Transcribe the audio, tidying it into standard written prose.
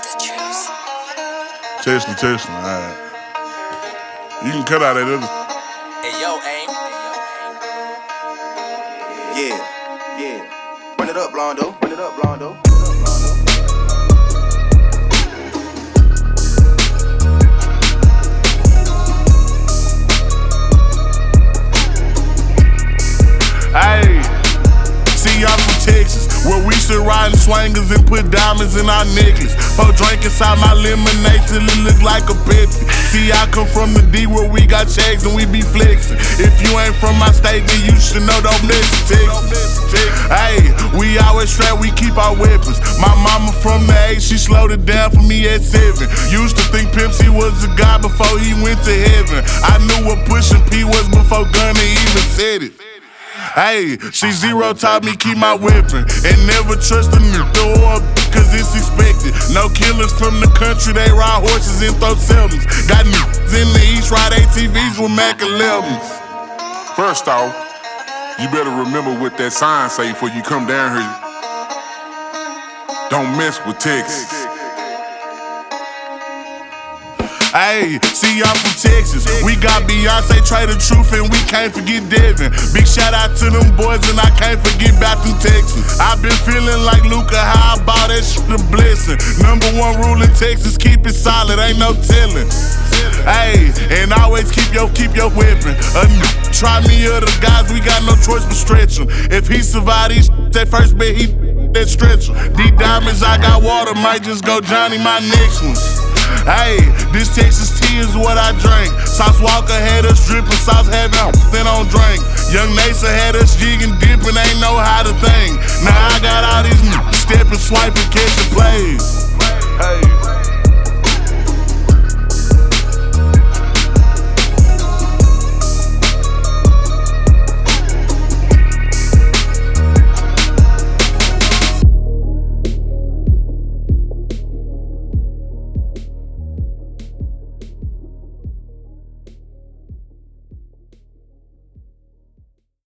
Testing, alright. You can cut out that other. Hey yo, aim. Yeah. Run it up, Blondo. Hey, see, I'm from Texas, where we should ride in swangers and put diamonds in our necklace. Pour drink inside my lemonade till it look like a Pepsi. See, I come from the D where we got checks and we be flexing. If you ain't from my state, then you should know don't mess with Texas. Hey, we always strapped, we keep our weapons. My mama from the 8, she slowed it down for me at 7. Used to think Pepsi was a god before he went to heaven. I knew what pushing P was before Gunna even said it. Hey, she zero taught me keep my weapon and never trust a nigga or cause it's expected. No killers from the country, they ride horses and throw sevens. Got niggas in the East, ride ATVs with Mac 11s. First off, you better remember what that sign say before you come down here. Don't mess with Texas. Hey, see, I'm from Texas. We got Beyonce, Trey the Truth, and we can't forget Devin. Big shout out to them boys, and I can't forget about them Texas. I've been feeling like Luka, how I bought that shit a blessing. #1 rule in Texas, keep it solid, ain't no telling. Hey, and always keep your weapon. Try me or the guys, we got no choice but stretch him. If he survive these that first bet, he that stretch him. These diamonds, I got water, might just go Johnny my next one. Hey, this Texas tea is what I drink. Sauce Walker had us dripping, sauce having then on drink. Young Nasa had us jigging, dipping, ain't know how to think. Now I got all these stepping, swiping, catching plays.